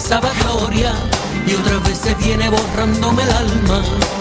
pasaba gloria y otras veces viene borrándome el alma.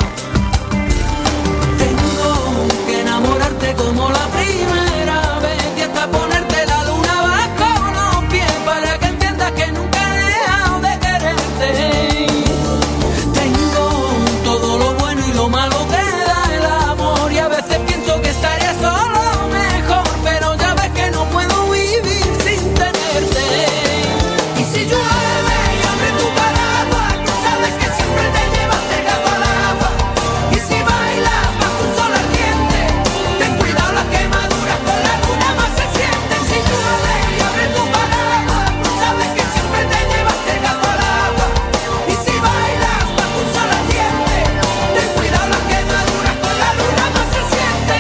Tengo que enamorarte como la primera vez y hasta ponerte la luna bajo los pies para que entiendas que nunca he dejado de quererte. Tengo todo lo bueno y lo malo que da el amor y a veces pienso que estaría solo mejor, pero ya ves que no puedo vivir sin tenerte. Y si llueve y abre tu paraguas, tú sabes que siempre te llevas pegado al agua. Y si bailas bajo un sol ardiente, ten cuidado, las quemaduras con la luna más se sienten. Si llueve y abre tu paraguas, tú sabes que siempre te llevas pegado al agua. Y si bailas bajo un sol ardiente, ten cuidado, las quemaduras con la luna más se sienten.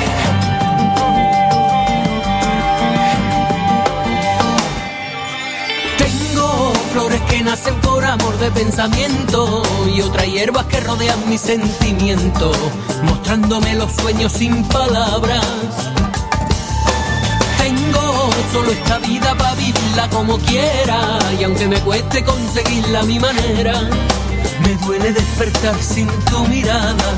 Tengo flores que nacen por amor de pensamiento y otras hierbas que rodean mi sentimiento, mostrándome los sueños sin palabras. Tengo solo esta vida para vivirla como quiera y aunque me cueste conseguirla a mi manera, me duele despertar sin tu mirada.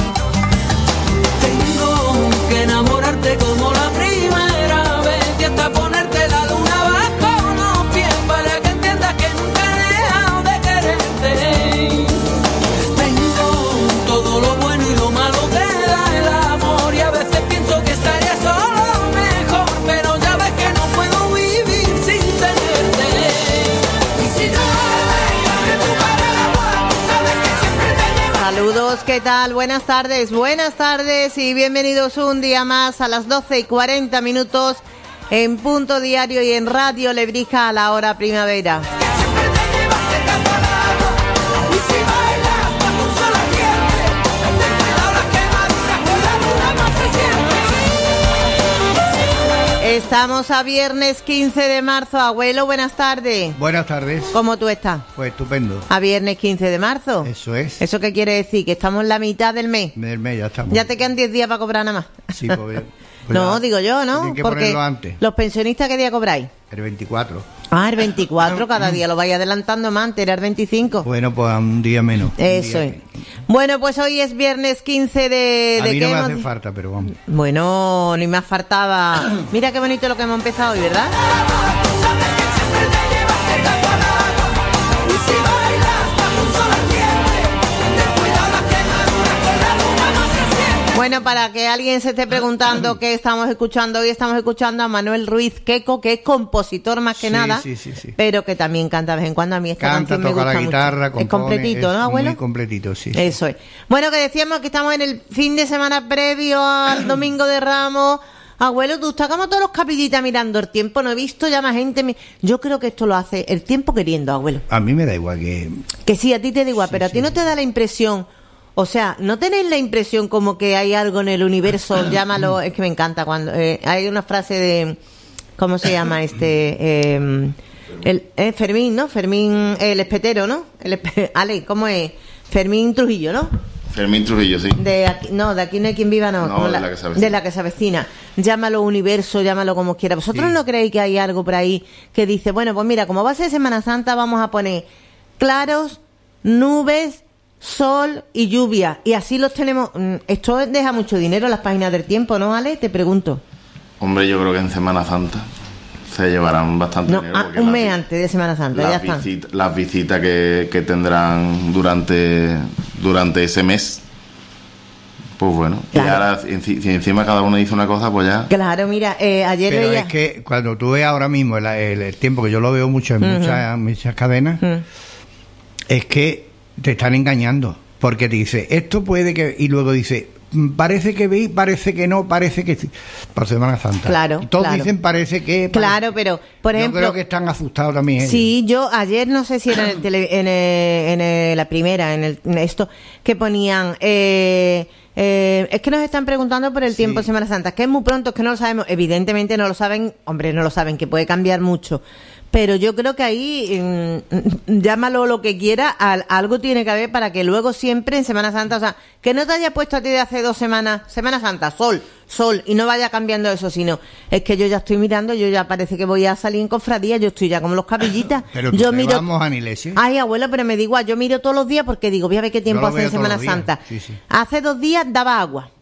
Tengo que enamorarte como la primera vez y hasta ponerte la luna bajo los pies para que entiendas que nunca he dejado de quererte. Tengo todo lo bueno y lo malo que da el amor y a veces pienso que estaría solo mejor, pero ya ves que no puedo vivir sin tenerte. Y si llueve y abre tu paraguas, tú sabes que siempre te llevas. Saludos, ¿qué tal? Buenas tardes y bienvenidos un día más a las 12:40 en Punto Diario y en Radio Lebrija a la hora primavera. Siempre te llevas pegado al agua. Y si bailas bajo un sol ardiente, ten cuidado, las quemaduras con la luna más se sienten. Estamos a viernes 15 de marzo. Abuelo, buenas tardes. Buenas tardes. ¿Cómo tú estás? Pues estupendo. A viernes 15 de marzo. Eso es. ¿Eso qué quiere decir? Que estamos en la mitad del mes. Del mes ya estamos. Ya te quedan 10 días para cobrar nada más. Sí, pues, No, ya. digo yo, ¿no? Tienen que Porque ponerlo antes. los pensionistas, ¿qué día cobráis? El 24. Ah, el 24, cada día lo vais adelantando más, antes era el 25. Bueno, pues a un día menos. Eso es. Bueno, pues hoy es viernes 15 de... A ¿de mí qué no me hemos- hace falta, pero vamos. Bueno, ni más faltaba. Mira qué bonito lo que hemos empezado hoy, ¿verdad? Tú sabes que siempre te llevas pegado al agua. Y si bailas bajo un sol ardiente, ten cuidado, las quemaduras con la luna más se sienten. Bueno, para que alguien se esté preguntando qué estamos escuchando, hoy estamos escuchando a Manuel Ruiz Queco, que es compositor más que Sí, nada, sí. pero que también canta de vez en cuando. A mí esta Canta, canción me toca gusta la guitarra, mucho. Es compone, completito, ¿no, abuelo? Muy completito, sí. Eso es. Bueno, que decíamos que estamos en el fin de semana previo al Domingo de Ramos. Abuelo, tú estás como todos los capillitas mirando el tiempo. No he visto ya más gente. Yo creo que esto lo hace el tiempo queriendo, abuelo. A mí me da igual que... Que sí, a ti te da igual, Sí, pero a ti sí. no te da la impresión. O sea, ¿no tenéis la impresión como que hay algo en el universo? Llámalo, es que me encanta cuando hay una frase de... ¿Cómo se llama este? Fermín, ¿no? Fermín, el espetero, ¿no? Ale, ¿cómo es? Fermín Trujillo, ¿no? Fermín Trujillo, sí. De aquí no hay quien viva, no. No, como de la que se avecina. de la que se avecina. Llámalo universo, llámalo como quiera. ¿Vosotros Sí. no creéis que hay algo por ahí que dice, bueno, pues mira, como va a ser Semana Santa, vamos a poner claros, nubes, sol y lluvia? Y así los tenemos. Esto deja mucho dinero en las páginas del tiempo, ¿no, Ale? Te pregunto. Hombre, yo creo que en Semana Santa se llevarán bastante No, dinero. porque un las mes vi- antes de Semana Santa, ya están. las visitas que tendrán durante ese mes, pues bueno. Claro. Y ahora, si encima cada uno dice una cosa, pues ya... Claro, mira, ayer Pero veía... es que cuando tú ves ahora mismo el tiempo, que yo lo veo mucho en muchas cadenas, es que te están engañando. Porque te dice, esto puede que... Y luego dice, parece que vi, parece que no, parece que sí. Por Semana Santa. Claro, Y todos claro. dicen parece que... Claro, pero, por Yo ejemplo... creo que están asustados también ellos. Sí, yo ayer no sé si era la primera, en esto, que ponían... es que nos están preguntando por el tiempo de Semana Santa, que es muy pronto, es que no lo sabemos. Evidentemente no lo saben, hombre, no lo saben, que puede cambiar mucho. Pero yo creo que ahí, llámalo lo que quiera, algo tiene que haber para que luego siempre en Semana Santa, o sea, que no te haya puesto a ti de hace 2 semanas, Semana Santa, sol, y no vaya cambiando eso, sino, es que yo ya estoy mirando, yo ya parece que voy a salir en cofradía, yo estoy ya como los capillitas. Pero yo miro, vamos a la iglesia. Ay, abuelo, pero me da igual, yo miro todos los días porque digo, voy a ver qué tiempo hace en Semana Santa. Sí, sí. Hace 2 días daba agua.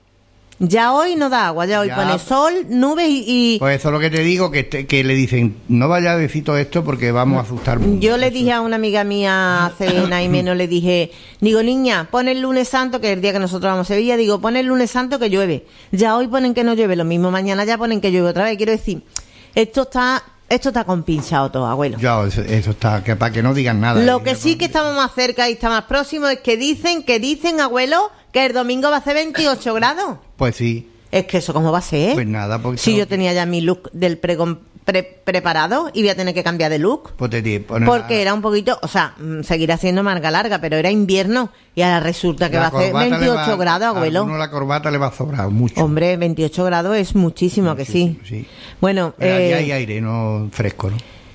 Ya hoy no da agua, ya hoy pone sol, nubes y... Pues eso es lo que te digo, que le dicen, no vaya a decir todo esto porque vamos a asustar mucho. Yo le dije a una amiga mía hace nada y menos, le dije, digo, niña, pon el lunes santo, que es el día que nosotros vamos a Sevilla, digo, pon el lunes santo que llueve. Ya hoy ponen que no llueve, lo mismo mañana ya ponen que llueve otra vez. Quiero decir, esto está compinchado todo, abuelo. Ya, eso está, que para que no digan nada. Lo que sí que estamos más cerca y está más próximo es que dicen, abuelo, que el domingo va a hacer 28 grados. Pues sí. Es que eso, ¿cómo va a ser? Pues nada, porque... Si yo tenía ya mi look del pregón preparado y voy a tener que cambiar de look. Pues porque era un poquito, o sea, seguirá siendo manga larga, pero era invierno y ahora resulta que va a hacer 28 grados, abuelo. A la corbata le va a sobrar mucho. Hombre, 28 grados es muchísimo, que sí. Bueno, allí hay aire, no fresco, ¿no?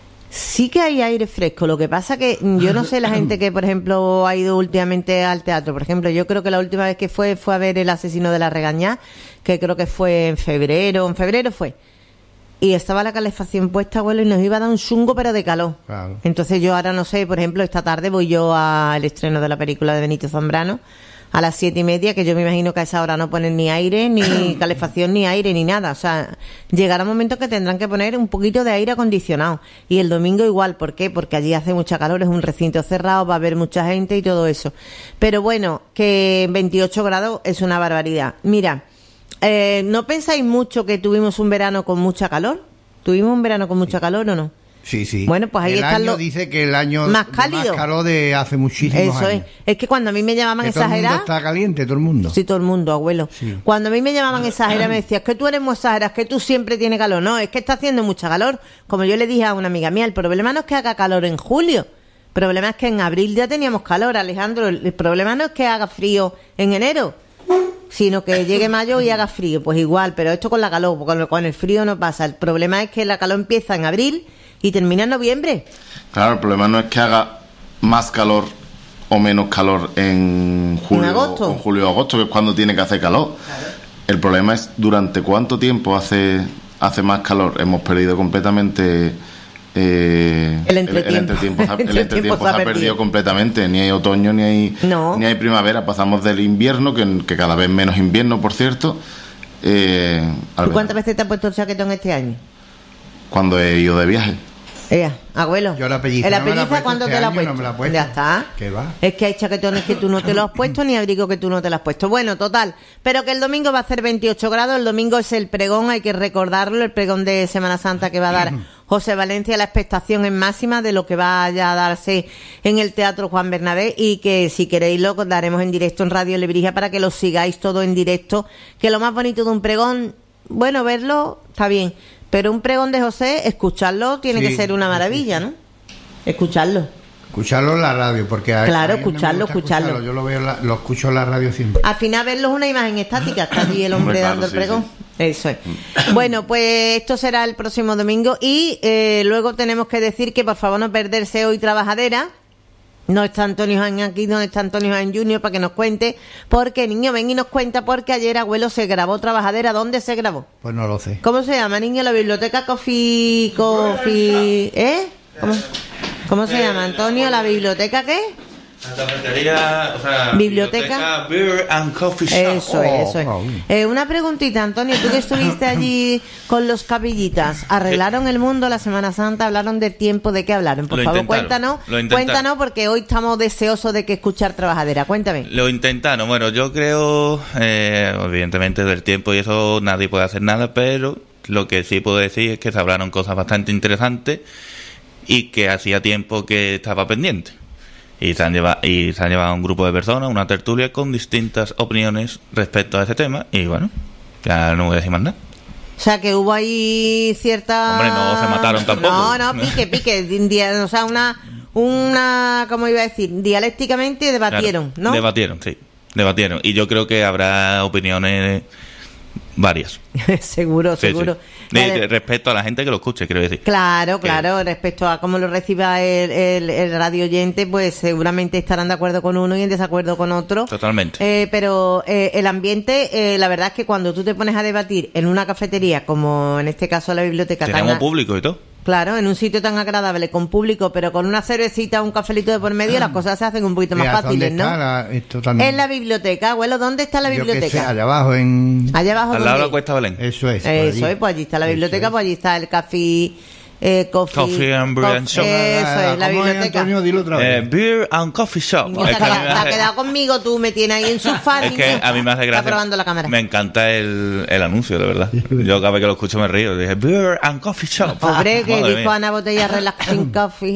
Sí que hay aire fresco, lo que pasa que yo no sé la gente que, por ejemplo, ha ido últimamente al teatro. Por ejemplo, yo creo que la última vez que fue a ver El asesino de la Regañá, que creo que fue en febrero fue. Y estaba la calefacción puesta, abuelo, y nos iba a dar un chungo, pero de calor. Claro. Entonces yo ahora no sé, por ejemplo, esta tarde voy yo al estreno de la película de Benito Zambrano, a las 7:30, que yo me imagino que a esa hora no ponen ni aire, ni calefacción, ni aire, ni nada. O sea, llegará un momento que tendrán que poner un poquito de aire acondicionado. Y el domingo igual, ¿por qué? Porque allí hace mucha calor, es un recinto cerrado, va a haber mucha gente y todo eso. Pero bueno, que 28 grados es una barbaridad. Mira, ¿no pensáis mucho que tuvimos un verano con mucha calor? ¿Tuvimos un verano con mucha calor o no? Sí, sí. Bueno, pues ahí están los... dice que el año más cálido. Más calor de hace muchísimos años. Eso es que cuando a mí me llamaban exagerada... ¿Todo el mundo está caliente, todo el mundo? Sí, todo el mundo, abuelo. Sí. Cuando a mí me llamaban exagerada, me decías que tú eres muy exagerada, es que tú siempre tienes calor. No, es que está haciendo mucha calor. Como yo le dije a una amiga mía, el problema no es que haga calor en julio. El problema es que en abril ya teníamos calor, Alejandro. El problema no es que haga frío en enero, sino que llegue mayo y haga frío. Pues igual, pero esto con la calor, con el frío no pasa. El problema es que la calor empieza en abril y termina en noviembre. Claro, el problema no es que haga más calor o menos calor en julio, agosto. O julio o agosto, que es cuando tiene que hacer calor. Claro. El problema es durante cuánto tiempo hace más calor. Hemos perdido completamente el entretiempo se ha perdido completamente. Ni hay otoño ni hay primavera. Pasamos del invierno, que cada vez menos invierno, por cierto. ¿Tú cuántas veces te has puesto el chaquetón este año? Cuando he ido de viaje. Abuelo, yo la pelliza ¿cuándo te la has puesto? No me la he puesto. Ya está. ¿Qué va? Es que hay chaquetones que tú no te los has puesto ni abrigo que tú no te los has puesto. Bueno, total, pero que el domingo va a hacer 28 grados. El domingo es el pregón, hay que recordarlo, el pregón de Semana Santa que va a dar José Valencia. La expectación es máxima de lo que vaya a darse en el Teatro Juan Bernabé, y que si queréis lo daremos en directo en Radio Lebrija para que lo sigáis todo en directo. Que lo más bonito de un pregón, bueno, verlo está bien, pero un pregón de José, escucharlo tiene que ser una maravilla, ¿no? Escucharlo en la radio, porque claro, escucharlo. Yo lo escucho en la radio siempre. Al final verlo es una imagen estática, está allí el hombre dando el pregón. Sí. Eso es. Bueno, pues esto será el próximo domingo, y luego tenemos que decir que por favor no perderse hoy Trabajadera. No está Antonio Jaén aquí, no está Antonio Jaén Junior para que nos cuente, porque niño, ven y nos cuenta, porque ayer, abuelo, se grabó Trabajadera. ¿Dónde se grabó? Pues no lo sé. ¿Cómo se llama, niño? La biblioteca Coffee, ¿Cómo se llama, Antonio? ¿La biblioteca qué? La cafetería, o sea, biblioteca Beer and Coffee Shop. Eso es. Una preguntita, Antonio, tú que estuviste allí con los capillitas, ¿arreglaron el mundo la Semana Santa? ¿Hablaron del tiempo? ¿De qué hablaron? Por favor, cuéntanos, porque hoy estamos deseosos de que escuchar Trabajadera. Cuéntame. Lo intentaron. Bueno, yo creo, evidentemente del tiempo y eso nadie puede hacer nada, pero lo que sí puedo decir es que se hablaron cosas bastante interesantes y que hacía tiempo que estaba pendiente. Y se han llevado un grupo de personas, una tertulia con distintas opiniones respecto a ese tema. Y bueno, ya no voy a decir más nada. O sea, que hubo ahí cierta... Hombre, no se mataron tampoco. No, pique. O sea, una ¿cómo iba a decir? Dialécticamente debatieron, claro, ¿no? Debatieron. Y yo creo que habrá opiniones Varias. seguro. Sí. Respecto a la gente que lo escuche, quiero decir. Claro, respecto a cómo lo reciba el radio oyente, pues seguramente estarán de acuerdo con uno y en desacuerdo con otro. Totalmente. Pero el ambiente, la verdad es que cuando tú te pones a debatir en una cafetería, como en este caso la biblioteca... Tenemos público y todo. Claro, en un sitio tan agradable, con público, pero con una cervecita, un cafelito de por medio, las cosas se hacen un poquito más fáciles, ¿no? En la biblioteca, abuelo, ¿dónde está la biblioteca? Sé, allá abajo. Allá abajo. Al lado de la Cuesta Belén. Eso es, pues allí está la biblioteca, pues allí está el café... Coffee and Beer Shop. Eso es, la biblioteca. Antonio, dilo otra vez. Beer and Coffee Shop. Te has quedado conmigo, tú me tienes ahí en su fan. Es que a mí me hace gracia. Está probando la cámara. Me encanta el anuncio, de verdad. Yo cada vez que lo escucho me río. Dije, Beer and Coffee Shop. Hombre, que dijo Ana Botella Relaxing Coffee,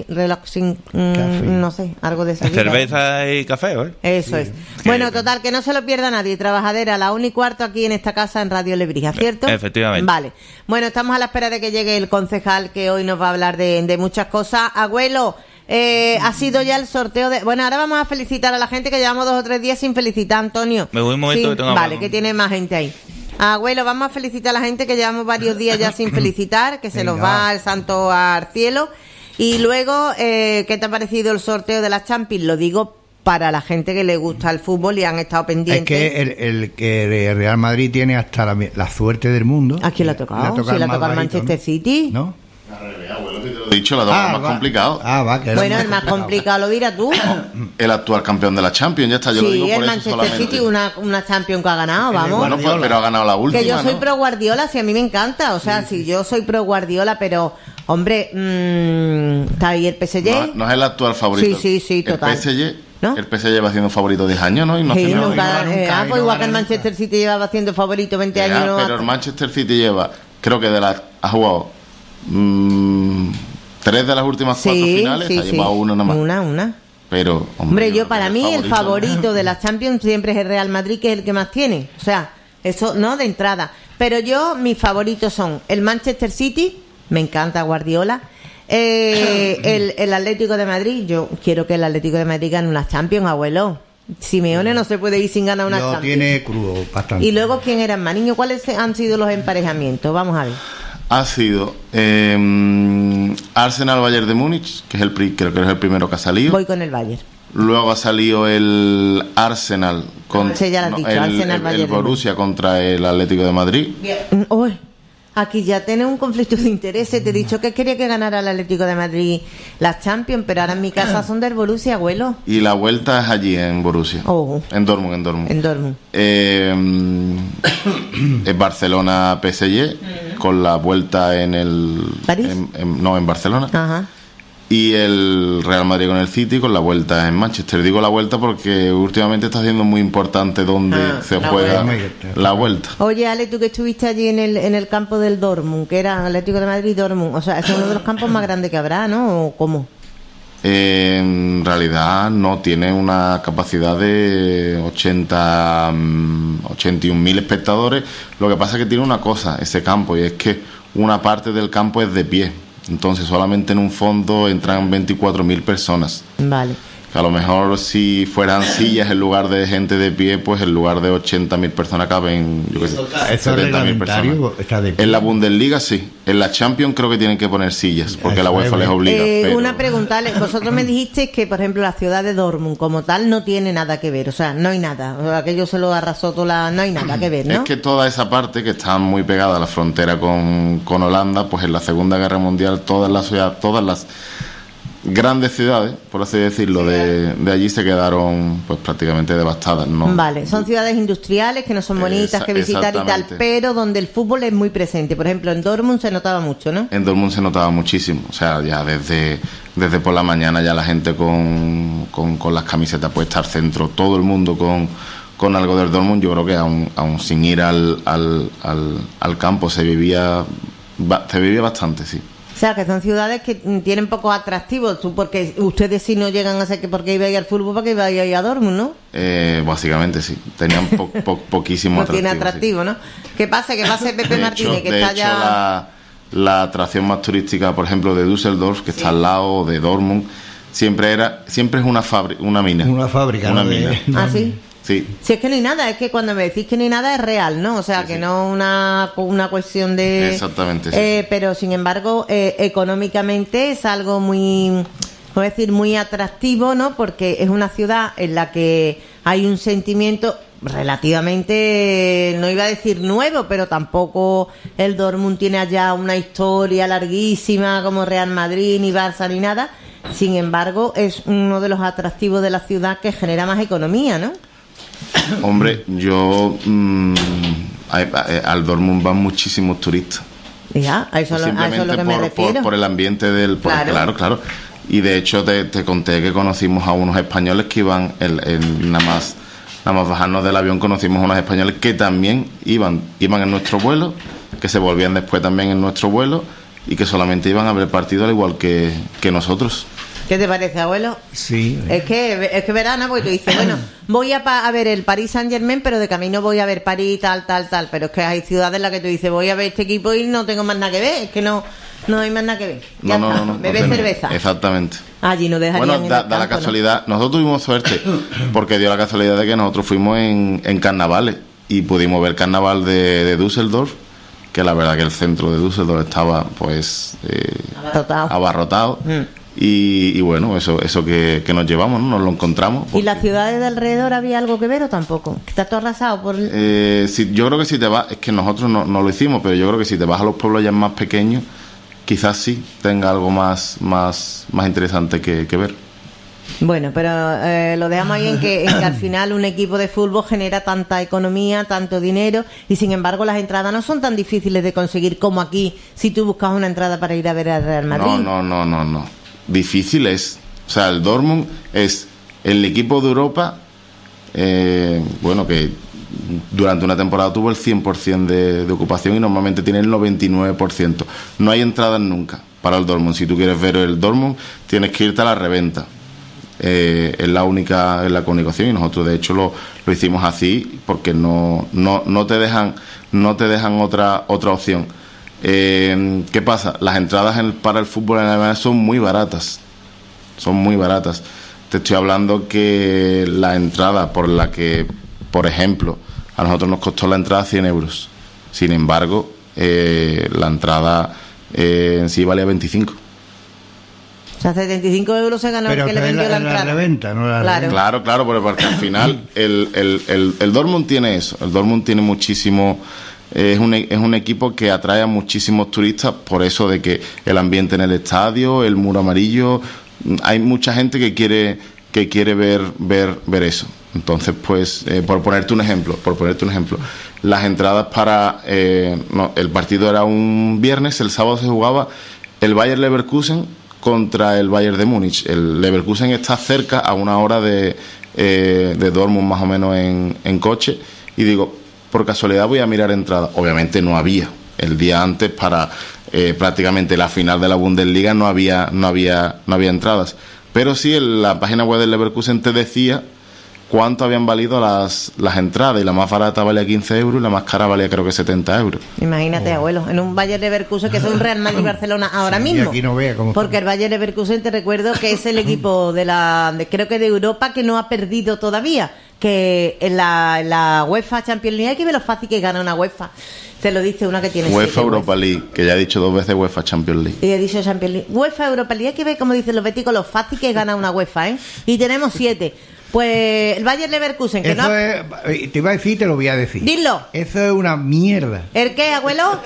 no sé, algo de esa. Cerveza y café, ¿eh? Eso es. Bueno, total, que no se lo pierda nadie. Trabajadera a la 1:15 aquí en esta casa en Radio Lebrija, ¿cierto? Efectivamente. Vale. Bueno, estamos a la espera de que llegue el concejal que hoy nos va a hablar de muchas cosas. Abuelo, ha sido ya el sorteo de... Bueno, ahora vamos a felicitar a la gente que llevamos 2 o 3 días sin felicitar, Antonio. Me voy un momento sí, que tengo vale, que tiene más gente ahí. Abuelo, vamos a felicitar a la gente que llevamos varios días ya sin felicitar, que se nos va el santo al cielo. Y luego, ¿qué te ha parecido el sorteo de la Champions? Lo digo para la gente que le gusta el fútbol y han estado pendientes. Es que el Real Madrid tiene hasta la suerte del mundo. ¿A quién le ha tocado? ¿Si le ha tocado al Manchester City? ¿No? He dicho, la más complicado. Bueno, el más complicado lo dirás tú. El actual campeón de la Champions, ya está, yo lo digo por el Manchester City, una Champions que ha ganado, vamos. Bueno, pues, pero ha ganado la última. Que yo soy pro Guardiola, si a mí me encanta, o sea, si yo soy pro Guardiola, pero, hombre, está ahí el PSG. No es el actual favorito. Sí, total. El PSG, ¿no? El PSG lleva siendo favorito 10 años, ¿no? Y no sí, nunca, pues igual que el Manchester City llevaba siendo favorito 20 años. No, pero el Manchester City lleva, creo que ha jugado 3 de las últimas 4 finales, ha llevado una nada más. Una. Pero, hombre, yo para mí el favorito de la Champions siempre es el Real Madrid, que es el que más tiene. O sea, eso no de entrada. Pero mis favoritos son el Manchester City, me encanta Guardiola, el Atlético de Madrid. Yo quiero que el Atlético de Madrid gane una Champions, abuelo. Simeone no se puede ir sin ganar una Champions. Tiene crudo bastante. Y luego, ¿quién era más niño? ¿Cuáles han sido los emparejamientos? Vamos a ver. Ha sido Arsenal Bayern de Múnich, que es creo que es el primero que ha salido. Voy con el Bayern. Luego ha salido el Arsenal contra el Borussia contra el Atlético de Madrid. Uy, aquí ya tiene un conflicto de intereses. Te he dicho que quería que ganara el Atlético de Madrid la Champions, pero ahora en mi casa son del Borussia, abuelo. Y la vuelta es allí en Borussia. En Dortmund. Es Barcelona PSG con la vuelta en el ¿París? En Barcelona. Ajá. Y el Real Madrid con el City con la vuelta en Manchester. Digo la vuelta porque últimamente está siendo muy importante donde se juega la vuelta. Oye, Ale, tú que estuviste allí en el campo del Dortmund, que era Atlético de Madrid y Dortmund, o sea, es uno de los campos más grandes que habrá, ¿no? ¿O cómo? En realidad no, tiene una capacidad de 81.000 espectadores. Lo que pasa es que tiene una cosa, ese campo, y es que una parte del campo es de pie. Entonces solamente en un fondo entran 24.000 personas. Vale. Que a lo mejor si fueran sillas en lugar de gente de pie, pues en lugar de 80.000 personas caben, yo qué sé, 70.000 personas. En la Bundesliga sí, en la Champions creo que tienen que poner sillas, porque la UEFA les obliga. Pero... Una pregunta, vosotros me dijisteis que, por ejemplo, la ciudad de Dortmund como tal no tiene nada que ver, o sea, no hay nada, aquello se lo arrasó no hay nada que ver, ¿no? Es que toda esa parte que está muy pegada a la frontera con Holanda, pues en la Segunda Guerra Mundial todas las grandes ciudades, por así decirlo, de allí se quedaron pues prácticamente devastadas, ¿no? Vale, son ciudades industriales que no son bonitas que visitar y tal, pero donde el fútbol es muy presente. Por ejemplo, en Dortmund se notaba mucho, ¿no? En Dortmund se notaba muchísimo, o sea, ya desde por la mañana ya la gente con las camisetas puestas al centro, todo el mundo con algo del Dortmund. Yo creo que aún sin ir al campo se vivía bastante, sí. O sea, que son ciudades que tienen pocos atractivos. Porque ustedes sí no llegan a ser que porque iba a ir al fútbol, porque iba a ir a Dortmund, ¿no? Básicamente sí. Tenían poquísimo atractivo. No tiene atractivo, sí. ¿no? ¿Qué pase Pepe Martínez, que está ya... La atracción más turística, por ejemplo, de Düsseldorf, que está al lado de Dortmund, siempre es una mina. Una fábrica. Una mina. ¿Ah, sí? Sí. Si es que no hay nada, es que cuando me decís que no hay nada es real, ¿no? O sea, Sí, que sí. no una cuestión de... Exactamente, sí. Pero, sin embargo, económicamente es algo muy, voy a decir, muy atractivo, ¿no? Porque es una ciudad en la que hay un sentimiento relativamente, no iba a decir nuevo, pero tampoco el Dortmund tiene allá una historia larguísima como Real Madrid, ni Barça, ni nada. Sin embargo, es uno de los atractivos de la ciudad que genera más economía, ¿no? Hombre, yo al Dortmund van muchísimos turistas. Ya, a eso es lo que me refiero. Por el ambiente del... Claro. Y de hecho te conté que conocimos a unos españoles que iban, nada más bajarnos del avión, conocimos a unos españoles que también iban en nuestro vuelo, que se volvían después también en nuestro vuelo y que solamente iban a ver el partido al igual que nosotros. ¿Qué te parece, abuelo? Sí. Es que verás, ¿no? Porque tú dices, bueno, voy a ver el Paris Saint-Germain, pero de camino voy a ver París, tal. Pero es que hay ciudades en las que tú dices, voy a ver este equipo y no tengo más nada que ver. Es que no hay más nada que ver. No. Bebe cerveza. Exactamente. Allí no dejarían Bueno, en da el campo, la casualidad. ¿No? Nosotros tuvimos suerte porque dio la casualidad de que nosotros fuimos en carnavales y pudimos ver carnaval de Düsseldorf, que la verdad que el centro de Düsseldorf estaba pues abarrotado. Y bueno, eso que nos llevamos, ¿no? Nos lo encontramos. ¿Y las ciudades de alrededor había algo que ver o tampoco? ¿Está todo arrasado por...? Sí, yo creo que si te vas... Es que nosotros no lo hicimos, pero yo creo que si te vas a los pueblos ya más pequeños, quizás sí tenga algo más interesante que ver. Bueno, pero lo dejamos ahí en que al final un equipo de fútbol genera tanta economía, tanto dinero, y sin embargo las entradas no son tan difíciles de conseguir como aquí si tú buscas una entrada para ir a ver al Real Madrid. No. Difícil es. O sea, el Dortmund es el equipo de Europa, que durante una temporada tuvo el 100% de ocupación y normalmente tiene el 99%. No hay entradas nunca para el Dortmund. Si tú quieres ver el Dortmund, tienes que irte a la reventa. Es la única comunicación y nosotros de hecho lo hicimos así porque no te dejan otra opción. ¿Qué pasa? Las entradas para el fútbol en Alemania son muy baratas. Te estoy hablando que la entrada por la que, por ejemplo, a nosotros nos costó la entrada 100 euros. Sin embargo, la entrada en sí valía 25. O sea, 75 euros se ganó pero el que le vendió la entrada. Reventa, no la Claro. Claro, porque al final el Dortmund tiene eso. El Dortmund tiene muchísimo... Es un equipo que atrae a muchísimos turistas por eso de que el ambiente en el estadio, el muro amarillo, hay mucha gente que quiere ver eso. Entonces, pues, por ponerte un ejemplo, las entradas para el partido era un viernes, el sábado se jugaba el Bayer Leverkusen contra el Bayern de Múnich. El Leverkusen está cerca, a una hora de Dortmund más o menos en coche, y digo, por casualidad voy a mirar entradas. Obviamente no había. El día antes para prácticamente la final de la Bundesliga no había entradas. Pero sí en la página web del Leverkusen te decía cuánto habían valido las entradas, y la más barata valía 15 euros y la más cara valía creo que 70 euros. Imagínate, abuelo, en un Bayer Leverkusen, que es un Real Madrid Barcelona ahora mismo. Y aquí no vea cómo porque el Bayer Leverkusen, te recuerdo que es el equipo creo que de Europa que no ha perdido todavía, que en la UEFA Champions League hay que ver lo fácil que gana una UEFA. Te lo dice una que tiene UEFA Europa League, que ya he dicho 2 veces UEFA Champions League. Y he dicho Champions League. UEFA Europa League, hay que ver, como dicen los béticos, lo fácil que gana una UEFA, ¿eh? Y tenemos 7. Pues el Bayer Leverkusen, que eso te iba a decir, te lo voy a decir. Dilo. Eso es una mierda. ¿El qué, abuelo?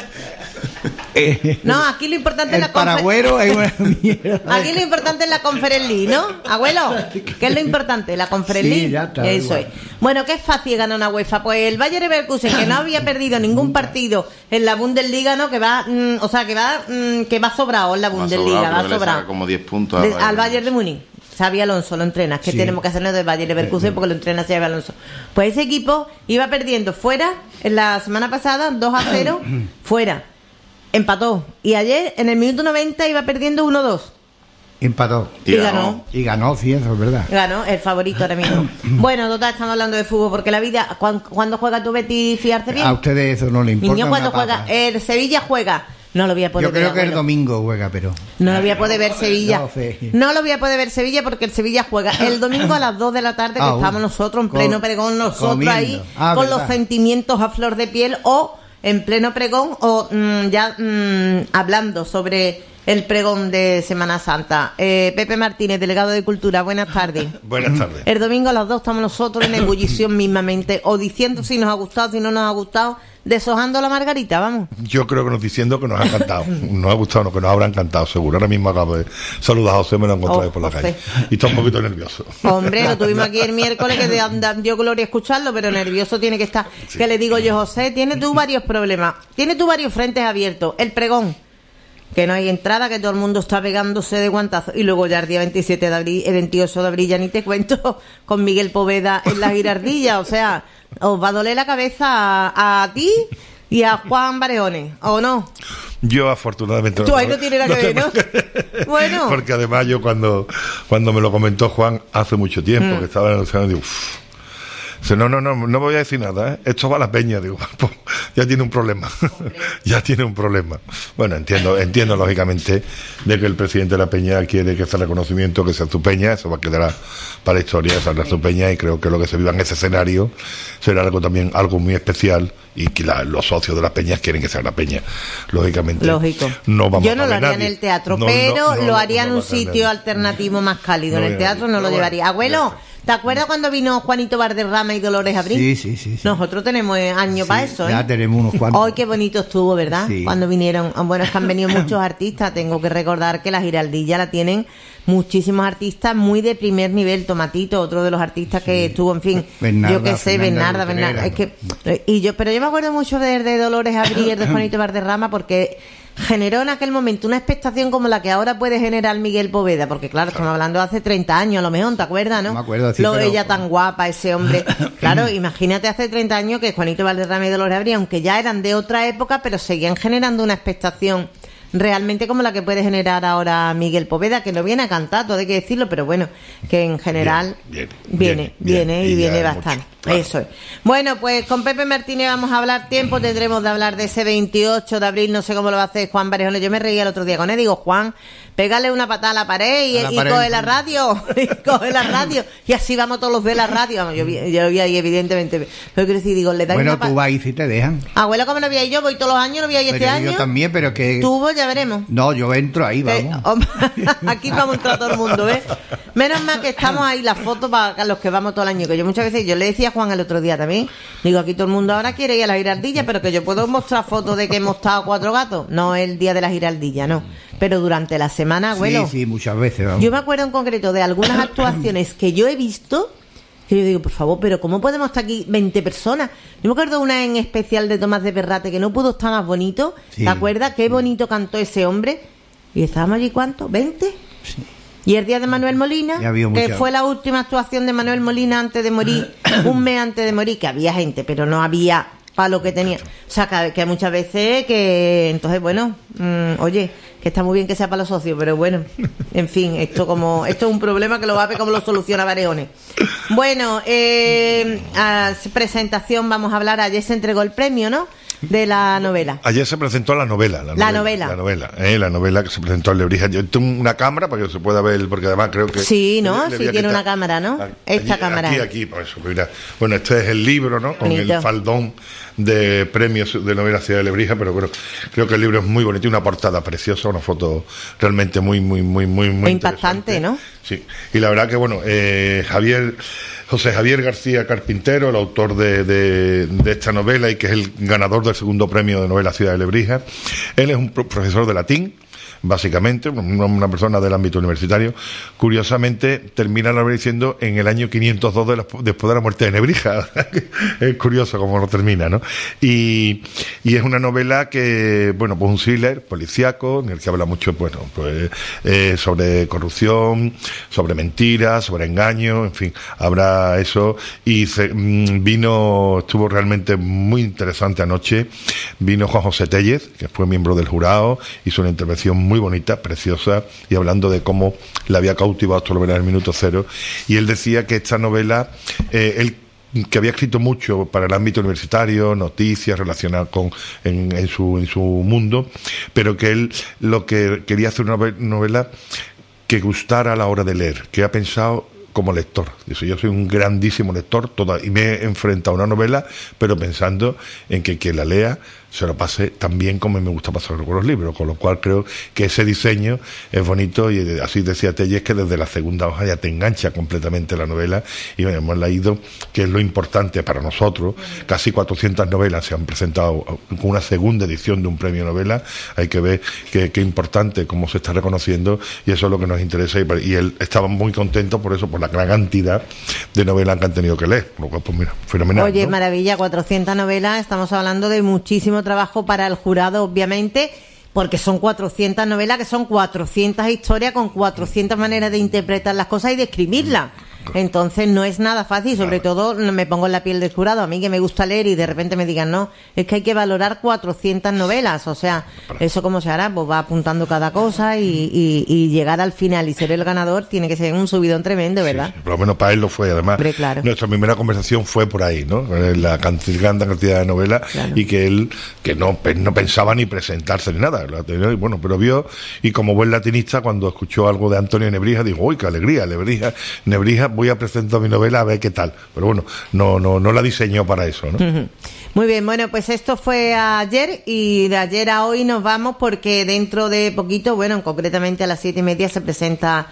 No, aquí lo importante es la Paragüero es una mierda. Aquí lo importante es la Conference League, ¿no, abuelo? ¿Qué es lo importante? La Conference League. Sí, ya está, eso igual. Es. Bueno, ¿qué es fácil ganar una UEFA? Pues el Bayer Leverkusen, que no había perdido ningún partido en la Bundesliga, ¿no? Que va sobrado en la Bundesliga, va sobrado. Como 10 puntos al Bayern de Múnich. Xavi Alonso lo entrena, que sí. Tenemos que hacernos del Bayer Leverkusen porque lo entrena Xavi Alonso. Pues ese equipo iba perdiendo fuera en la semana pasada 2-0 fuera, empató, y ayer en el minuto 90 iba perdiendo 1-2. Empató. Y ganó. Y ganó, sí, eso es verdad. Ganó, el favorito ahora mismo. Bueno, total, estamos hablando de fútbol, porque la vida, ¿cuándo juega tu Betis fiarse bien? A ustedes eso no le importa. Niño, cuando una papa. juega, el Sevilla juega No lo voy a poder ver. Yo creo que abuelo. el domingo juega, pero... No lo voy a poder ver Sevilla. No lo voy a poder ver Sevilla porque el Sevilla juega el domingo a las 2 de la tarde, que estamos nosotros en pleno pregón, nosotros comiendo. Ahí, con verdad. los sentimientos a flor de piel, o en pleno pregón, o hablando sobre el pregón de Semana Santa. Pepe Martínez, delegado de Cultura, buenas tardes. Buenas tardes. El domingo a las 2 estamos nosotros en ebullición mismamente, o diciendo si nos ha gustado, si no nos ha gustado, deshojando la margarita, vamos. Yo creo que nos diciendo que nos ha encantado. Nos ha gustado, no, que nos habrá encantado, seguro. Ahora mismo acabo de saludar a José, me lo encontré por la calle. Y está un poquito nervioso. Hombre, lo tuvimos aquí el miércoles, que dio gloria escucharlo, pero nervioso tiene que estar. Sí. Que le digo yo, José, tienes tú varios problemas, tienes tú varios frentes abiertos. El pregón, que no hay entrada, que todo el mundo está pegándose de guantazo, y luego ya el día 27 de abril, el 28 de abril, ya ni te cuento, con Miguel Poveda en la girardilla. O sea, os va a doler la cabeza a ti y a Juan Barejones, ¿o no? Yo afortunadamente tú ahí no tienes nada que ver, ¿no? Bueno, porque además yo cuando me lo comentó Juan hace mucho tiempo, que estaba en el océano, digo, uff. No voy a decir nada, ¿eh? Esto va a la peña, digo, pues, ya tiene un problema. Ya tiene un problema. Bueno, entiendo lógicamente de que el presidente de la peña quiere que ese reconocimiento, que sea su peña, eso va a quedar para la historia, esa es su peña, y creo que lo que se viva en ese escenario será algo muy especial, y que los socios de las peñas quieren que sea la peña, lógicamente. Lógico. No vamos yo no a lo haría nadie. En el teatro, pero lo haría en un sitio alternativo más cálido. En el teatro no lo llevaría. Abuelo, ¿te acuerdas cuando vino Juanito Valderrama y Dolores Abril? Sí. Nosotros tenemos años para eso, ¿eh? Ya tenemos unos cuantos. ¡Ay, qué bonito estuvo, ¿verdad? Sí. Cuando vinieron. Bueno, es que han venido muchos artistas. Tengo que recordar que la giraldilla la tienen muchísimos artistas muy de primer nivel. Tomatito, otro de los artistas que estuvo, en fin, Bernarda, yo qué sé, Bernarda. Es que, pero yo me acuerdo mucho de Dolores Abril y de Juanito Valderrama, porque generó en aquel momento una expectación como la que ahora puede generar Miguel Poveda, porque claro, estamos hablando de hace 30 años a lo mejor, ¿te acuerdas, no? Me acuerdo, sí, Ella tan guapa, ese hombre. Claro, imagínate hace 30 años que Juanito Valderrama y Dolores Abril, aunque ya eran de otra época, pero seguían generando una expectación realmente como la que puede generar ahora Miguel Poveda, que no viene a cantar, todo hay que decirlo, pero bueno, que en general viene bastante. Claro. Eso es. Bueno, pues con Pepe Martínez vamos a hablar tiempo, tendremos de hablar de ese 28 de abril, no sé cómo lo va a hacer Juan Barejones. Yo me reía el otro día con él, digo, Juan, pégale una patada a la pared y coge la radio, y así vamos todos los de la radio. Vamos, yo vi ahí evidentemente, pero quiero decir, digo, le da bueno, tú vas ahí si te dejan. Abuelo, ¿cómo no voy a ir yo? Voy todos los años, no voy a ir este año. Yo también, pero que... Tú ya veremos. No, yo entro ahí, vamos. Aquí vamos a entrar todo el mundo, ¿ves? Menos mal que estamos ahí las fotos para los que vamos todo el año, que yo muchas veces, yo le decía a Juan el otro día también, digo, aquí todo el mundo ahora quiere ir a la giraldilla, pero que yo puedo mostrar fotos de que hemos estado 4 gatos, no el día de la giraldilla, no, pero durante la semana, abuelo. Sí, muchas veces, vamos. Yo me acuerdo en concreto de algunas actuaciones que yo he visto, que yo digo, por favor, pero ¿cómo podemos estar aquí 20 personas? Yo me acuerdo de una en especial de Tomás de Perrate, que no pudo estar más bonito, ¿te acuerdas? Qué bonito cantó ese hombre, y estábamos allí, ¿cuánto? ¿20? Sí. Y el día de Manuel Molina, que fue la última actuación de Manuel Molina antes de morir, un mes antes de morir, que había gente, pero no había para lo que tenía. O sea, que muchas veces que... Entonces, bueno, oye, que está muy bien que sea para los socios, pero bueno, en fin, esto es un problema que lo va a ver cómo lo soluciona Barejones. Bueno, a presentación vamos a hablar, ayer se entregó el premio, ¿no?, de la novela. Ayer se presentó la novela que se presentó en Lebrija. Yo tengo una cámara para que se pueda ver, porque además creo que... Sí, ¿no? Sí tiene una cámara, ¿no? Esta cámara. Aquí, por eso. Mira. Bueno, este es el libro, ¿no? Con el faldón de premios de novela Ciudad de Lebrija, pero creo que el libro es muy bonito y una portada preciosa, una foto realmente muy impactante, ¿no? Sí. Y la verdad que, bueno, José Javier García Carpintero, el autor de esta novela y que es el ganador del segundo premio de novela Ciudad de Lebrija. Él es un profesor de latín, básicamente, una persona del ámbito universitario. Curiosamente, termina la novela diciendo en el año 502 después de la muerte de Nebrija. Es curioso cómo lo termina, ¿no? Y es una novela que, bueno, pues un thriller policíaco, en el que habla mucho, bueno, pues sobre corrupción, sobre mentiras, sobre engaño, en fin, habrá eso. Y estuvo realmente muy interesante anoche. Vino Juan José Tellez, que fue miembro del jurado, hizo una intervención muy bonita, preciosa, y hablando de cómo le había cautivado hasta el minuto cero. Y él decía que esta novela, él que había escrito mucho para el ámbito universitario, noticias relacionadas en su mundo, pero que él lo que quería hacer una novela que gustara a la hora de leer, que ha pensado como lector. Dice, yo soy un grandísimo lector y me he enfrentado a una novela, pero pensando en que quien la lea se lo pase tan bien como me gusta pasarlo con los libros, con lo cual creo que ese diseño es bonito, y así decía Telles, que desde la segunda hoja ya te engancha completamente la novela, y bueno, hemos leído, que es lo importante para nosotros, casi 400 novelas se han presentado con una segunda edición de un premio novela, hay que ver qué importante, cómo se está reconociendo, y eso es lo que nos interesa, y él estaba muy contento por eso, por la gran cantidad de novelas que han tenido que leer, por lo cual, pues mira, fenomenal. Oye, ¿no? Maravilla, 400 novelas, estamos hablando de muchísimo trabajo para el jurado, obviamente, porque son 400 novelas, que son 400 historias con 400 maneras de interpretar las cosas y de escribirlas. Entonces no es nada fácil, sobre todo me pongo en la piel del jurado, a mí que me gusta leer y de repente me digan, no, es que hay que valorar 400 novelas, o sea, ¿eso cómo se hará? Pues va apuntando cada cosa y llegar al final y ser el ganador tiene que ser un subidón tremendo, ¿verdad? Sí, por lo menos para él lo fue, además. Hombre, claro. Nuestra primera conversación fue por ahí, ¿no? La gran cantidad de novelas, claro. Y que él, que no pensaba ni presentarse ni nada, bueno, pero vio, y como buen latinista, cuando escuchó algo de Antonio Nebrija, dijo, uy, qué alegría, Nebrija, voy a presentar mi novela a ver qué tal, pero bueno, no la diseñó para eso, ¿no? Uh-huh. Muy bien, bueno, pues esto fue ayer, y de ayer a hoy nos vamos, porque dentro de poquito, bueno, concretamente a las 7:30 se presenta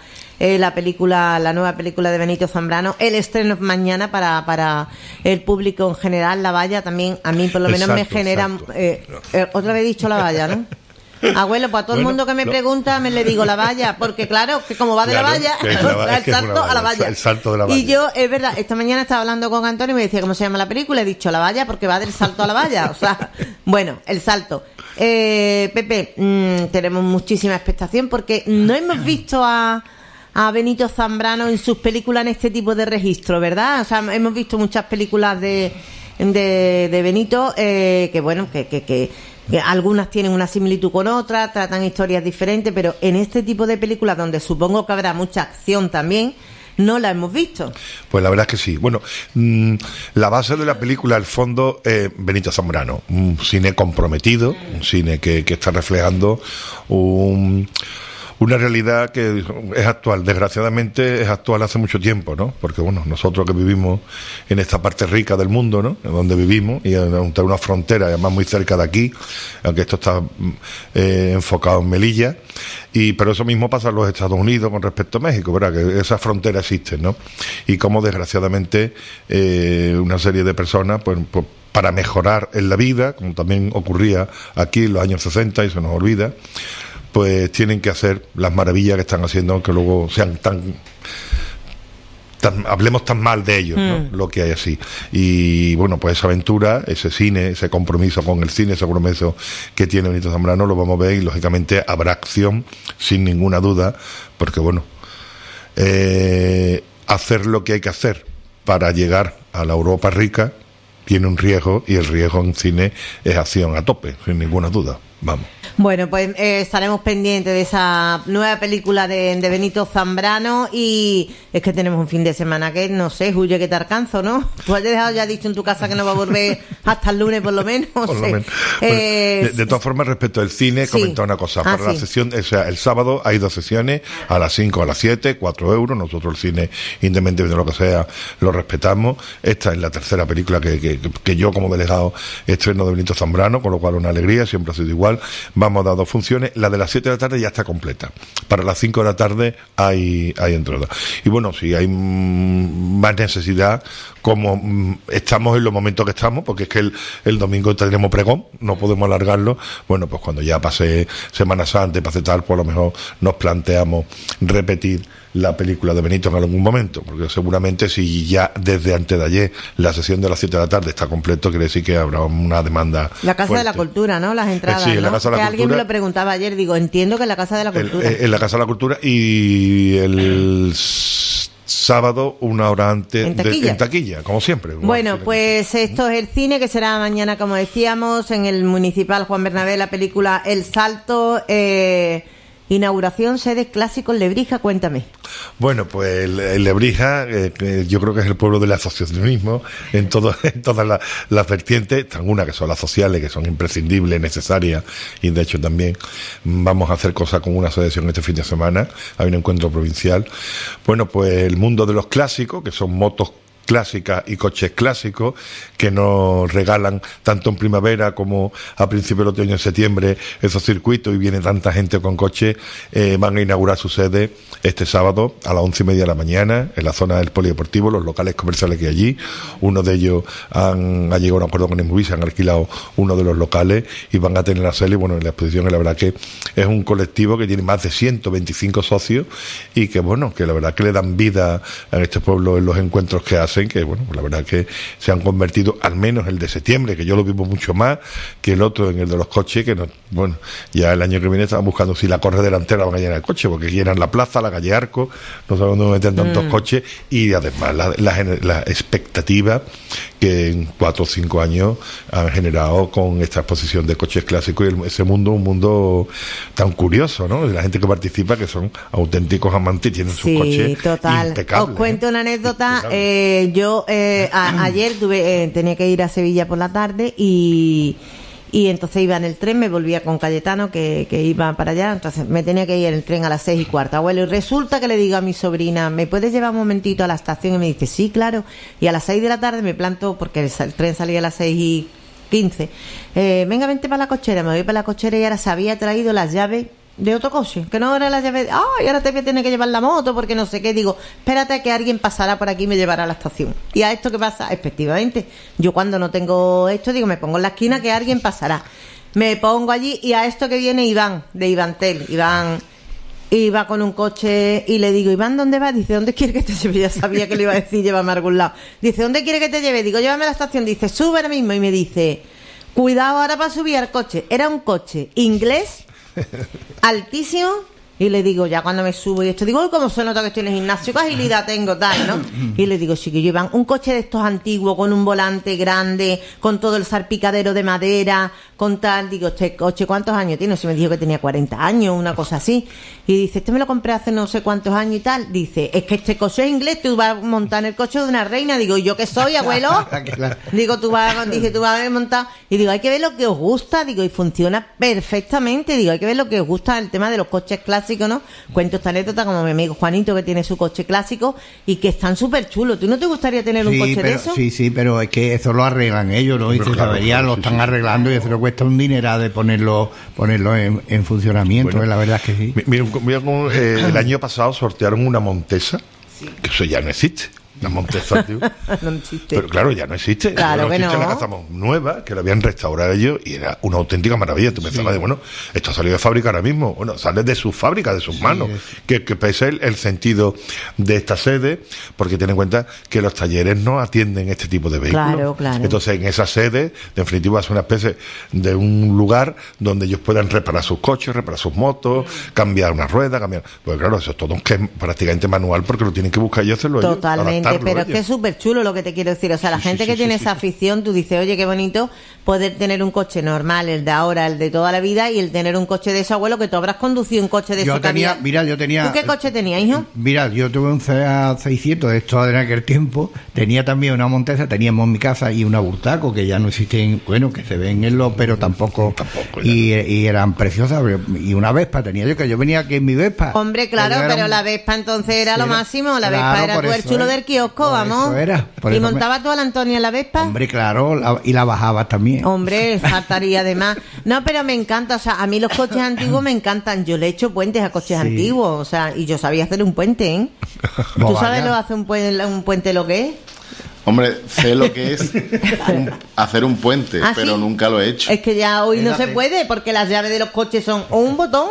la nueva película de Benito Zambrano. El estreno es mañana para el público en general. La Valla también, a mí por lo menos me genera... otra vez he dicho La Valla, ¿no? Abuelo, pues a todo el mundo que me pregunta me le digo La Valla, porque claro, que como va de la valla, el salto a la valla. El salto de la valla. Y yo, es verdad, esta mañana estaba hablando con Antonio y me decía cómo se llama la película, he dicho La Valla porque va del salto a la valla, o sea, bueno, el salto. Pepe, tenemos muchísima expectación porque no hemos visto a Benito Zambrano en sus películas en este tipo de registro, ¿verdad? O sea, hemos visto muchas películas de Benito, que bueno, que algunas tienen una similitud con otras, tratan historias diferentes, pero en este tipo de películas, donde supongo que habrá mucha acción también, no la hemos visto. Pues la verdad es que sí. Bueno, la base de la película, al fondo, Benito Zambrano, un cine comprometido, un cine que está reflejando una realidad que es actual, desgraciadamente es actual hace mucho tiempo, ¿no? Porque bueno, nosotros que vivimos en esta parte rica del mundo, ¿no? En donde vivimos, y ante una frontera, además muy cerca de aquí, aunque esto está enfocado en Melilla, pero eso mismo pasa en los Estados Unidos con respecto a México, ¿verdad? Que esas fronteras existen, ¿no? Y como desgraciadamente una serie de personas, pues para mejorar en la vida, como también ocurría aquí en los años 60 y se nos olvida, pues tienen que hacer las maravillas que están haciendo, aunque luego sean hablemos tan mal de ellos, ¿no? Lo que hay así. Y bueno, pues esa aventura, ese cine, ese compromiso con el cine, ese compromiso que tiene Benito Zambrano, lo vamos a ver, y lógicamente habrá acción, sin ninguna duda, porque bueno, hacer lo que hay que hacer para llegar a la Europa rica tiene un riesgo, y el riesgo en cine es acción a tope, sin ninguna duda. Vamos. Bueno, pues estaremos pendientes de esa nueva película de Benito Zambrano, y es que tenemos un fin de semana que, no sé, huye que te alcanzo, ¿no? Tú has dejado ya dicho en tu casa que no va a volver hasta el lunes por lo menos. Por lo menos. Bueno, de todas formas, respecto al cine, sí. Comentar una cosa. Para la sesión, o sea, el sábado hay 2 sesiones, a las 5 a las 7, 4 euros. Nosotros el cine, independientemente de lo que sea, lo respetamos. Esta es la tercera película que yo como delegado estreno de Benito Zambrano, con lo cual una alegría, siempre ha sido igual. Vamos a dar 2 funciones. La de las 7 de la tarde ya está completa. Para las 5 de la tarde hay entrada. Y bueno, si hay más necesidad, como estamos en los momentos que estamos, porque es que el domingo tendremos pregón, no podemos alargarlo, bueno, pues cuando ya pase Semana Santa y pase tal, pues a lo mejor nos planteamos repetir la película de Benito en algún momento, porque seguramente si ya desde antes de ayer la sesión de las 7 de la tarde está completo, quiere decir que habrá una demanda La Casa fuerte. De la Cultura, ¿no? Las entradas, sí, en la Casa de la Cultura. Alguien me lo preguntaba ayer, digo, entiendo que en la Casa de la Cultura. En la Casa de la Cultura, y el sábado 1 hora antes en taquilla, como siempre. Bueno, pues esto es el cine, que será mañana, como decíamos, en el Municipal Juan Bernabé, la película El Salto. Inauguración sede clásico en Lebrija, cuéntame. Bueno, pues el Lebrija, yo creo que es el pueblo del asociacionismo en todas las vertientes, algunas que son las sociales, que son imprescindibles, necesarias, y de hecho también vamos a hacer cosas con una asociación este fin de semana, hay un encuentro provincial. Bueno, pues el mundo de los clásicos, que son motos clásicas y coches clásicos que nos regalan tanto en primavera como a principios del otoño, en septiembre, esos circuitos, y viene tanta gente con coches. Van a inaugurar su sede este sábado a las 11:30 de la mañana en la zona del polideportivo, los locales comerciales que hay allí. Uno de ellos ha llegado a un acuerdo con Inmovis, han alquilado uno de los locales y van a tener la sede. Bueno, en la exposición, la verdad que es un colectivo que tiene más de 125 socios y que, bueno, que la verdad que le dan vida a este pueblo en los encuentros que hacen, que, bueno, pues la verdad que se han convertido, al menos el de septiembre, que yo lo vivo mucho más que el otro, en el de los coches, que no, bueno, ya el año que viene estaban buscando si la corre delantera van a llenar el coche, porque llenan la plaza, la calle Arco, no saben dónde meten tantos coches, y además la expectativa que en 4 o 5 años han generado con esta exposición de coches clásicos, y ese mundo, un mundo tan curioso, ¿no? La gente que participa, que son auténticos amantes y tienen sus coches impecables. Os cuento una anécdota. Yo ayer tenía que ir a Sevilla por la tarde y entonces iba en el tren, me volvía con Cayetano que iba para allá, entonces me tenía que ir en el tren a las 6:15, abuelo, y resulta que le digo a mi sobrina, ¿me puedes llevar un momentito a la estación? Y me dice, sí, claro, y a las 6 de la tarde me planto, porque el tren salía a las 6:15, venga, vente para la cochera. Me voy para la cochera y ahora se había traído las llaves de otro coche, que no era la llave, y ahora te voy a tener que llevar la moto porque no sé qué. Digo, espérate que alguien pasará por aquí y me llevará a la estación. Y a esto que pasa, efectivamente, yo cuando no tengo esto, digo, me pongo en la esquina que alguien pasará, me pongo allí, y a esto que viene Iván, de Ivantel. Iván iba con un coche y le digo, Iván, ¿dónde vas? Dice, ¿dónde quiere que te lleve? Ya sabía que le iba a decir, llévame a algún lado. Dice, ¿dónde quiere que te lleve? Digo, llévame a la estación. Dice, sube ahora mismo. Y me dice, cuidado ahora para subir al coche. Era un coche inglés altísimo, y le digo, ya cuando me subo y esto, digo, ¿cómo se nota que estoy en el gimnasio? ¿Qué agilidad tengo, tal, no? Y le digo, chiquillo, Iván, un coche de estos antiguos, con un volante grande, con todo el salpicadero de madera, con tal. Digo, este coche, ¿cuántos años tiene? Se me dijo que tenía 40 años, una cosa así. Y dice, este me lo compré hace no sé cuántos años y tal. Dice, es que este coche es inglés, tú vas a montar en el coche de una reina. Digo, ¿yo qué soy, abuelo? Digo, tú vas a montar. Y digo, hay que ver lo que os gusta. Digo, y funciona perfectamente. Digo, hay que ver lo que os gusta, el tema de los coches clásicos, ¿no? Cuento esta anécdota como mi amigo Juanito, que tiene su coche clásico y que están súper chulos. ¿Tú no te gustaría tener un coche de eso? Sí, pero es que eso lo arreglan ellos, ¿no? Y se sabería, lo están arreglando, y eso le cuesta un dineral de ponerlo en funcionamiento. Bueno, la verdad es que sí. Mira, el año pasado sortearon una Montesa, que eso ya no existe. La Montesa, tío. No existe. Pero claro, ya no existe. Claro, no existe. La cazamos nueva, que la habían restaurado ellos, y era una auténtica maravilla. Tú pensabas, bueno, esto ha salido de fábrica ahora mismo. Bueno, sale de su fábrica, de sus manos. Que pese el sentido de esta sede, porque ten en cuenta que los talleres no atienden este tipo de vehículos. Claro. Entonces, en esa sede, de definitiva, es una especie de un lugar donde ellos puedan reparar sus coches, reparar sus motos, cambiar una rueda, Pues claro, eso es todo que es prácticamente manual, porque lo tienen que buscar y hacerlo ellos. Totalmente. Pero es que es súper chulo lo que te quiero decir. O sea, la gente que tiene esa afición, tú dices, oye, qué bonito poder tener un coche normal, el de ahora, el de toda la vida, y el tener un coche de ese, abuelo, que tú habrás conducido un coche de eso. Yo tenía. ¿Tú qué coche tenías, hijo? Mira, yo tuve un Seat 600 de esto en aquel tiempo. Tenía también una Montesa, teníamos en mi casa, y una Burtaco, que ya no existen, bueno, que se ven en los, pero tampoco y eran preciosas. Y una Vespa tenía yo, que yo venía aquí en mi Vespa. Hombre, claro, pero la Vespa entonces era lo máximo. La Vespa era tú el chulo del kiosco, vamos. ¿Y montaba tú a la Antonia en la Vespa? Hombre, claro, y la bajabas también. Hombre, faltaría además. No, pero me encanta, o sea, a mí los coches antiguos me encantan. Yo le he hecho puentes a coches antiguos, o sea, y yo sabía hacer un puente, ¿eh? ¿Tú sabes lo hace un puente lo que es? Hombre, sé lo que es hacer un puente, pero ¿sí? Nunca lo he hecho. Es que ya hoy no se puede, porque las llaves de los coches son o un botón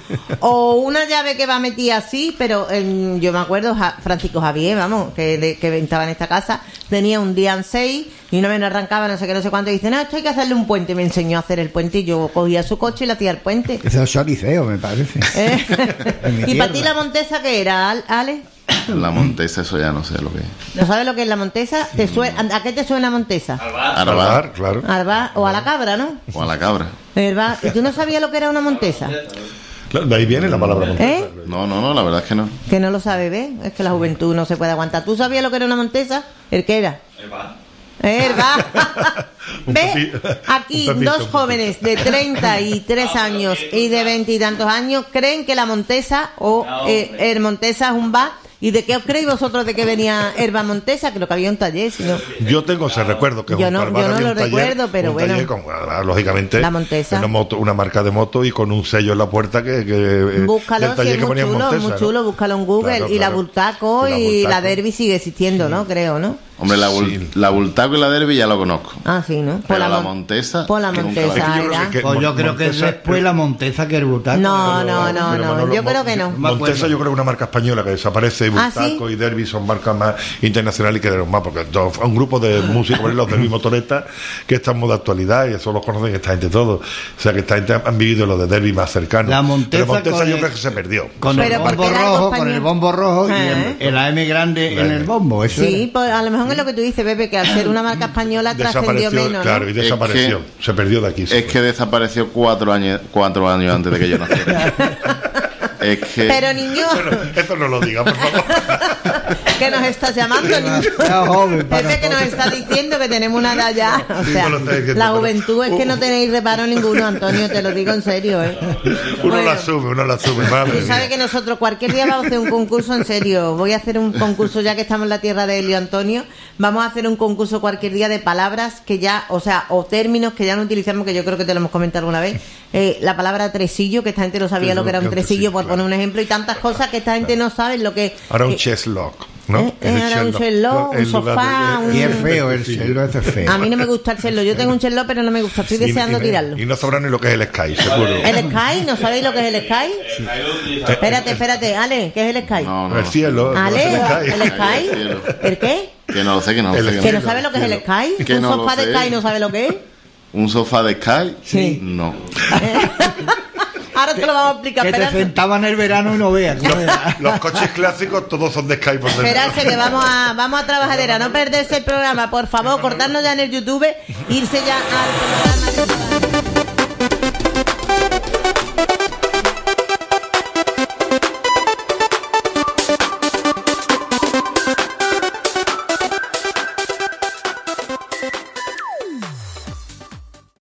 o una llave que va metida así, pero yo me acuerdo, Francisco Javier, vamos, que estaba en esta casa, tenía un Dian 6 y una vez no arrancaba, no sé qué, no sé cuánto, y dice, no, esto hay que hacerle un puente. Me enseñó a hacer el puente y yo cogía su coche y le hacía el puente. Eso es choriceo, me parece. ¿Y para ti la Montesa qué era, Ale? La Montesa, eso ya no sé lo que es. ¿No sabes lo que es la Montesa? ¿A qué te suena Montesa? Arbar, claro. Arbar, o a la cabra, ¿no? O a la cabra. ¿Verdad? ¿Y tú no sabías lo que era una Montesa? Claro, de ahí viene la palabra montesa. No, la verdad es que no. Que no lo sabe, ¿ves? Es que la juventud no se puede aguantar. ¿Tú sabías lo que era una montesa? ¿El qué era? Herba. ¿Ves? Aquí dos jóvenes de 33 años y de 20 y tantos años creen que la montesa o el montesa es un bar. ¿Y de qué os creéis vosotros de que venía Herba Montesa? Creo que había un taller, si no. Yo tengo ese recuerdo. Que yo no lo recuerdo, pero bueno. Con, lógicamente, la Montesa. Una marca de moto y con un sello en la puerta que búscalo, si es muy chulo, Montesa, muy chulo, búscalo en Google. Claro, y la Bultaco y la Derby sigue existiendo, ¿no? Creo, ¿no? Hombre, la Bultaco y la Derby ya lo conozco. Ah, sí, ¿no? Pero la Montesa. Por la Montesa era. Pues yo creo que es después la Montesa que el Bultaco. No. Yo creo que no. Montesa, yo creo que es una marca española que desaparece. Bultaco y Derby son marcas más internacionales que de los más, porque un grupo de músicos, los Derby Motoretas, que están muy de actualidad y eso los conocen esta gente todos. O sea, que esta gente han vivido lo de Derby más cercano. La Montesa, pero Montesa yo creo que se perdió. Con el bombo rojo y el AM grande en el bombo. Eso sí, pues a lo mejor es lo que tú dices, Pepe, que al ser una marca española trascendió menos, claro, ¿no? y desapareció, se perdió de aquí. Es que desapareció 4 años antes de que yo naciera. Es que... Pero niño... Eso no lo diga, por favor. Que nos estás llamando, niño. Pepe, que nos está diciendo que tenemos una edad ya. O sea, la juventud es que no tenéis reparo ninguno, Antonio, te lo digo en serio, ¿eh? Uno la asume, madre. Tú sabes que nosotros cualquier día vamos a hacer un concurso en serio. Voy a hacer un concurso, ya que estamos en la tierra de Helio, Antonio. Vamos a hacer un concurso cualquier día de palabras que ya, o términos que ya no utilizamos, que yo creo que te lo hemos comentado alguna vez. La palabra tresillo, que esta gente no sabía lo que era un tresillo, por poner un ejemplo, y tantas cosas que esta gente no sabe lo que... Ahora un chesslock, ¿no? Ahora un chesslock, un sofá... Y es feo, el chesslock es feo. A mí no me gusta el chesslock, yo tengo un chesslock, pero no me gusta, estoy deseando tirarlo. Y no sabrán ni lo que es el Sky, seguro. ¿El Sky? ¿No sabéis lo que es el Sky? Sí. Espérate, Ale, ¿qué es el Sky? No. El cielo. Ale, ¿el Sky? ¿El qué? Que no lo sé, ¿Que no sabe lo que es el Sky? ¿Un sofá de Sky no sabe lo que es? ¿Un sofá de Sky? Sí. No. Ahora te lo vamos a explicar. Que te sentaban en el verano y no veas. Los coches clásicos todos son de Sky por dentro. Esperarse que vamos a trabajar, no perderse el programa, por favor, cortarnos ya en el YouTube, irse ya al programa de...